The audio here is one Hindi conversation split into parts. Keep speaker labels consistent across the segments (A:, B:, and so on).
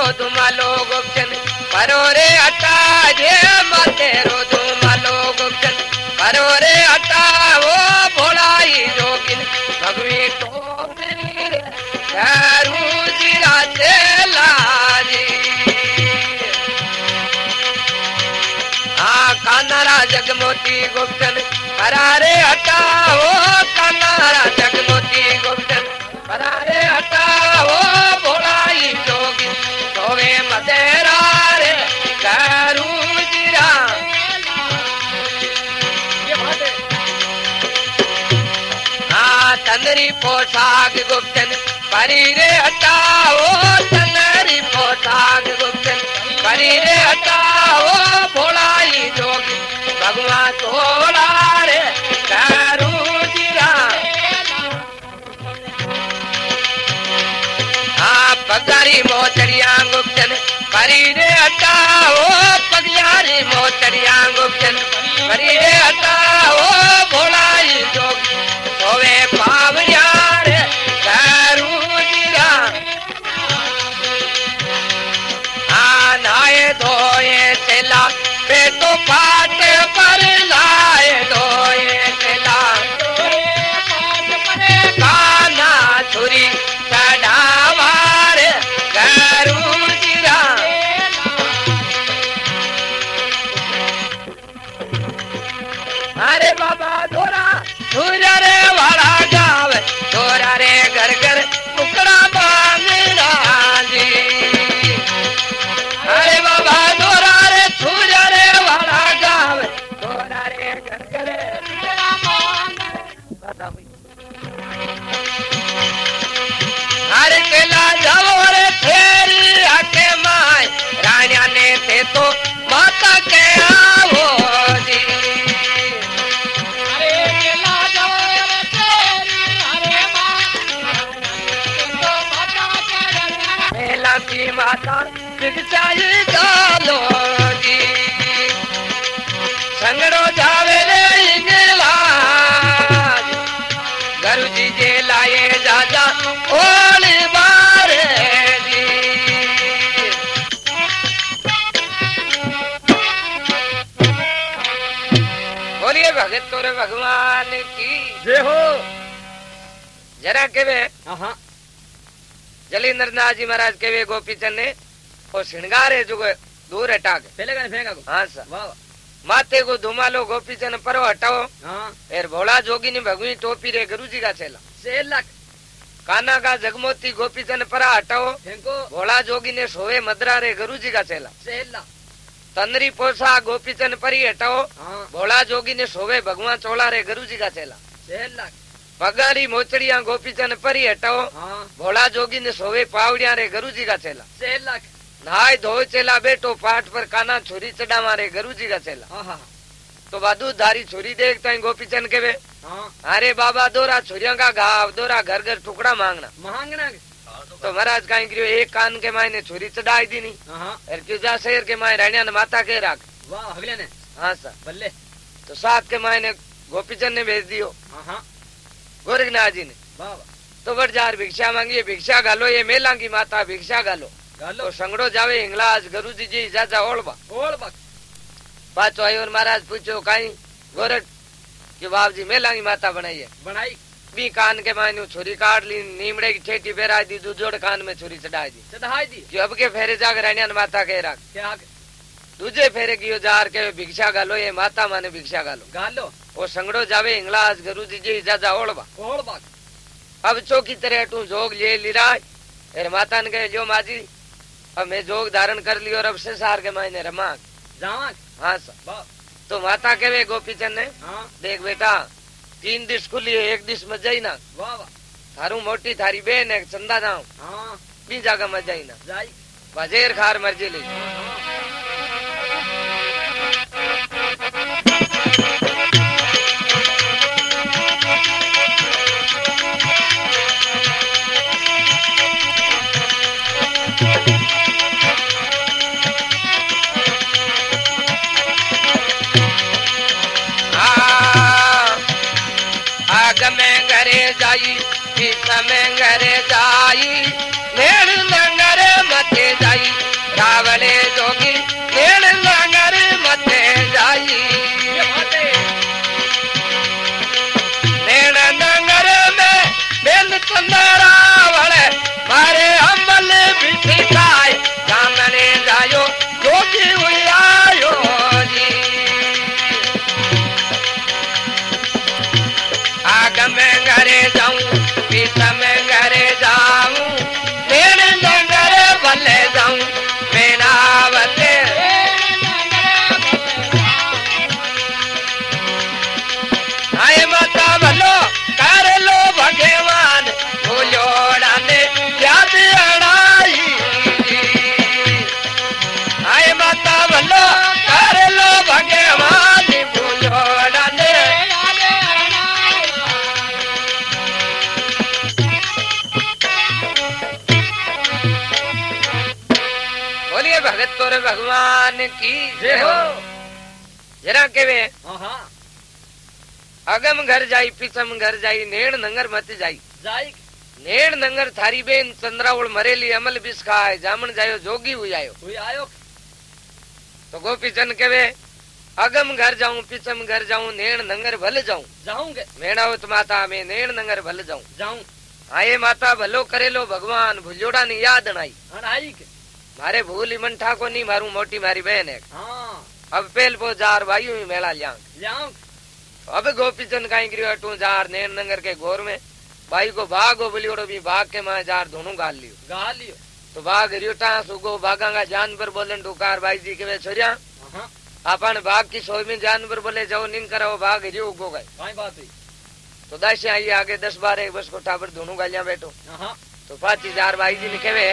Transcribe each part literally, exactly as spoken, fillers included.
A: रो धुमालो गोपचन परो रे अटा जे मातेरो धुमालो गोपचन परो रे अटा वो भोलाई जोगिन भगवी तो करू जीरा चेलाजी आ कानारा जगमोती गोपचन परारे हटा वो कानारा जगमोती गोपचन परारे हटा वो भोलाई जोगी सोवे मदेरा रे करू जीरा हाँ तंदरी पोशाक गुप्तन परी रे हटाओ तंदरी पोशाक गुप्तन परी रे हटाओ भोलाई जोगी भगवान तोला रे करू जीरा हाँ पगारी मोचरिया गुप्तन परी रे हटाओ पगारी मोचरिया गुप्तन परी रे हटाओ भोलाई जोगी सोवे पावरिया रे करू जीरा हाँ नाये धोए चला बेटो पाट पर लाए धोए चला काना छुरी चढ़ावा रे करू जीरा अरे बाबा धोरा धोरा रे वाला गावे धोरा रे घर घर टुकड़ा मांगना जी अरे बाबा धोरा रे धोरा रे वाला गावे धोरा रे घर घर टुकड़ा मांगना अरे केला जाओ रे फेरी आके माय रानिया ने थे तो माता के आओ जी की माता बिचाई गालो जी संगड़ो जावे रे इंगलाज गुरु जी जे लाए जाजा ओली बारे जी बोलिए भगत तोरे भगवान की जय हो जरा के वे हाँ जलेंद्र नाथ जी महाराज के वे गोपीचंद ने और श्रृंगार है जो दूर हटा के पहले का फेंका को हाँ सर वाह माथे को धुमालो गोपीचंद परो हटाओ हाँ फिर भोला जोगी ने भगवी टोपी रे गुरु जी का चेला चेला काना का जगमोती गोपीचंद परा हटाओ फेंको भोला जोगी ने सोए मदरा रे गुरु जी का चेला चेला तंदरी पोसा गोपीचंद परी हटाओ हाँ भोला जोगी ने सोवे भगवान चोला रे गुरु जी का चेला चेला पगारी मोचड़िया गोपीचंद परी हटाओ हाँ भोला जोगी ने सोवे पावड़िया रे गुरु जी का चेला चेला नहाय धोए चेला बेटो पाठ पर काना छुरी चढ़ावा रे गुरु जी का चेला हाँ तो बादू धारी छुरी देखता गोपीचंद के वे हाँ अरे बाबा दोरा छुरिया का घाव दोरा घर घर टुकड़ा मांगना मांगना तो महाराज कहीं करियो एक कान के मायने छुरी चढ़ाई दी नहीं और क्यों जा शहर के माय रानिया ने माता के राख वाह अगले ने हाँ सर बल्ले तो सात के मायने गोपीचंद ने भेज दियो हाँ गोरखनाथ जी ने बाबा तो बड़जार भिक्षा मांगी भिक्षा गालो ये मेला की माता भिक्षा गालो गालो तो संगड़ो जावे हिंगलाज गुरु जी जी जाजा ओलबा ओलबा पाचो आयो महाराज पूछो कहीं गोरख के बाप जी मेला की माता बनाई है बनाई बी कान के मायने छुरी काट ली नीमड़े की ठेठी बेरा दी दूजोड़ कान में छुरी चढ़ाई दी चढ़ाई दी जो अब के फेरे जाकर रानिया माता के राख क्या दूजे फेरे की जार के भिक्षा गालो ये माता माने भिक्षा गालो गालो वो संगड़ो जावे इंग्लास गुरु जी जी जाजा ओलबा ओलबा अब चौकी तरह तू जोग ले लिराय एर माता ने कहे जो माजी अब मैं जोग धारण कर लियो और अब संसार के मायने रमा जावा हाँ सर तो माता के वे गोपीचंद ने हाँ देख बेटा तीन दिश खुली है एक दिश मत जाई ना वाह वाह थारू मोटी थारी बहन है चंदा जाऊं हाँ बी जगह मत जाई ना जाई वजेर खार मर्जी ली में घरे जाई समय घरे जाई भेड़ नंगरे मते जाई भगत तोरे भगवान की जय हो। जरा केवे अगम घर जाई पीछम घर जाई नेण नंगर मत जाई
B: जाई
A: नेण नंगर थारी बेन चंद्रावल मरेली अमल बिस खाए जामन जायो जोगी हुई आयो
B: हुई आयो।
A: तो गोपीचंद केवे अगम घर जाऊं पीछम घर जाऊं नेण नंगर भल जाऊं
B: जाऊंगे
A: मेणावत माता में नेण नंगर भल जाऊं
B: जाऊं।
A: आये माता भलो करेलो भगवान भूल्योड़ा नी याद नाई
B: आई के
A: मारे भूल मन ठाको नहीं मारू मोटी मारी बहन है।
B: हाँ।
A: अब पेल पो जार भाइयों ही मेला लियांग
B: लियांग।
A: अब गोपीचंद कहीं गिरियो अटू जार नैन नंगर के घोर में भाई को भागो बोलियोड़ो भी भाग के मां जार दोनों गाल लियो
B: गाल लियो
A: तो भाग रियोटा सुगो भागांगा जानवर बोलन टुकार भाई जी के वे छोरिया अपन भाग की सोई में जानवर बोले जाओ निन कराओ भाग रियो उगो गए
B: काय बात है।
A: तो दस आई आगे दस बारह बस को टाबर दोनों गालियां बैठो तो पांच हजार भाई जी ने केवे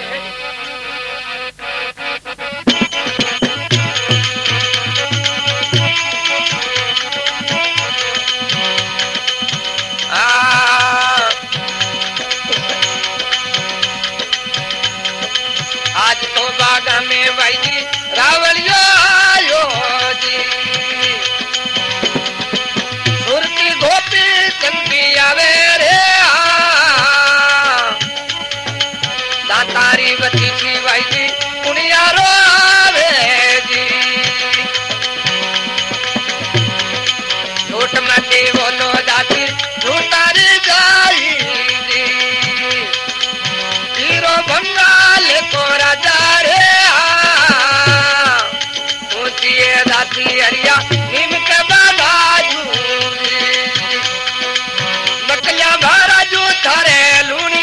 A: आज तो बागा में भाई जी रावलियो आयो जी सुरती गोपी चंदी आवे रे दातारी बची थी भाई जी कुनियारो आवे जी झूठ मती बोलो दाती झूठारी जाई जी हीरो बंगाल को राजा रे ऊंची दाती हरिया नीम के बाजू नकलिया महाराजू थारे लूनी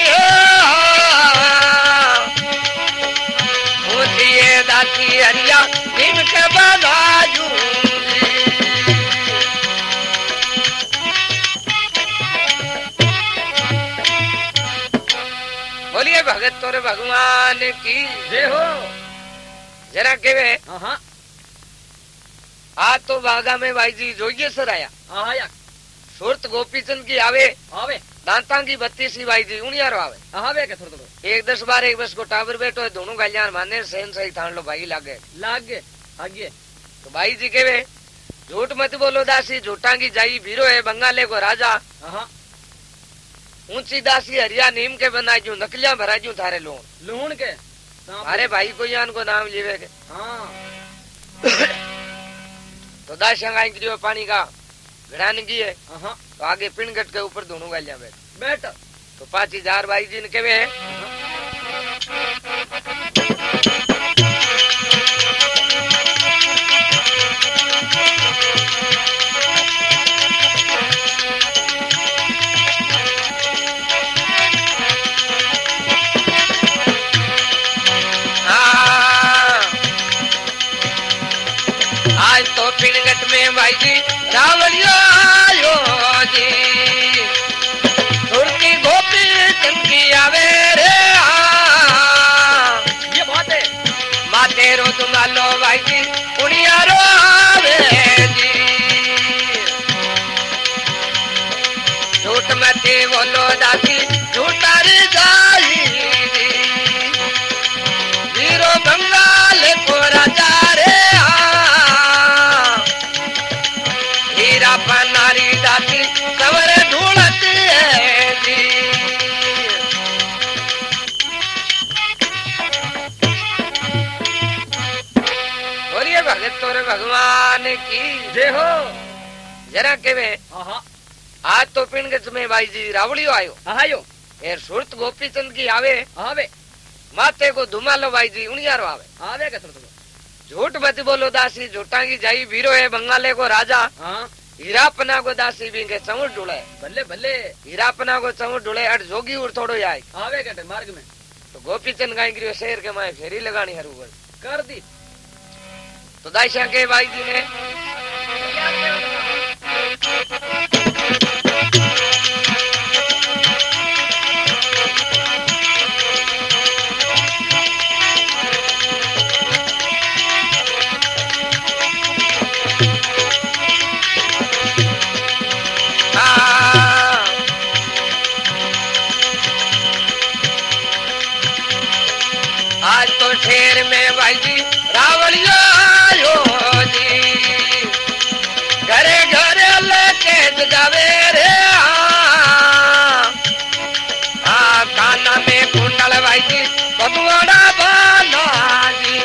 A: ऊंची दाती हरिया नीम के बाजू बोलिए भगत तोरे भगवान की जय हो। जरा केवे आ तो बागा में भाई जी जोइए सर आया
B: आया
A: सुरत गोपीचंद की आवे
B: आवे
A: दांता की बत्तीस ही भाई जी उनियारो आवे
B: आवे के थोड़ा थोड़ा
A: एक दस बार एक बस को टावर बैठो है दोनों गालियां माने सेन सही थान लो भाई लागे
B: लागे आगे
A: तो भाई जी केवे झूठ मत बोलो दासी झूठा की जाई भीरो है बंगाले को राजा ऊंची दासी हरिया नीम के बना जू नकलिया भरा जू थारे लोन
B: लोन के
A: अरे भाई को यान को नाम लेवे के
B: हाँ।
A: तो दाशंगाई गिरियो पानी का घड़ान की है तो आगे पिनगट के ऊपर दोनों गालियां बैठ
B: बैठ
A: तो पांच हजार भाई जी ने केवे है आज तो पिनगट में भाई जी रावलियो आयो जी सुरती गोपी चंदी आवे रे
B: ये बात है
A: माते रो तुम्हारो भाई जी उनियारो आवे जी झूठ मते बोलो दासी झूठारी जाई हीरो बंगाल को राजा रे हीरा पनारी दाती सवर ढूंढती है जी बोलिए भगत तोरे भगवान की जय हो। जरा केवे आज तो पिंडगच में भाई जी रावलियो आयो
B: आयो
A: एर सुरत गोपीचंद की आवे
B: आवे
A: माते को धुमालो भाई जी उनियारो आवे
B: आवे के थोड़ा
A: झूठ मत बोलो दासी झूठा की जाई वीरो है बंगाले को राजा
B: हाँ।
A: हीरापना को दासी भी के चौड़ ढूंढे
B: बल्ले बल्ले
A: हीरापना को चौड़ ढूंढे अट जोगी उड़ थोड़ो आए
B: आवे के मार्ग में
A: तो गोपीचंद गाय गिरियो शेर के माए फेरी लगानी हरू
B: कर दी
A: तो दाइशा के भाई जी ने आज तो तो शेर में भाई जी रावणियो आयो जी घरे घरे लेके जगावे रे आ काना में कुंडल भाई जी बबुआड़ा बाना जी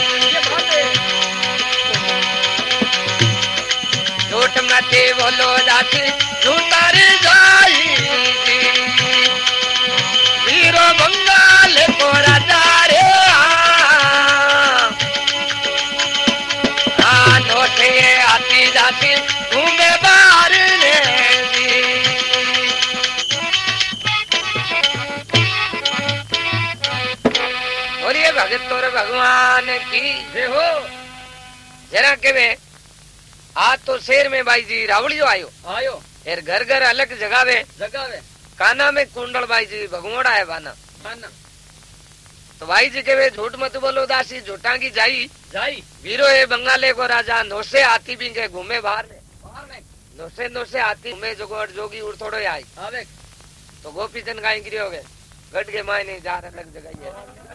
A: झूठ मते बोलो जाती झूठारी जाई जी वीरो बंगाल को राजा रे आ नोटे आती जाती घूमे बाहर रे जी बोलिए भगत तोरे भगवान की जय हो। जरा के वे आ तो शेर में भाई जी रावड़ियो आयो
B: आयो
A: फिर घर घर अलग जगावे
B: जगावे
A: काना में कुंडल भाई जी भगवाड़ा है बाना
B: बाना
A: तो भाई जी के वे झूठ मत बोलो दासी झूठा की जाई
B: जाई
A: वीरो है बंगाले को राजा नोसे आती भी के घूमे बाहर में
B: बाहर में
A: नोसे नोसे आती घूमे जोगोड़ जोगी उड़ थोड़ो आई
B: आवे
A: तो गोपी चंद गाय गिरी हो गए गट के मायने जा अलग जगह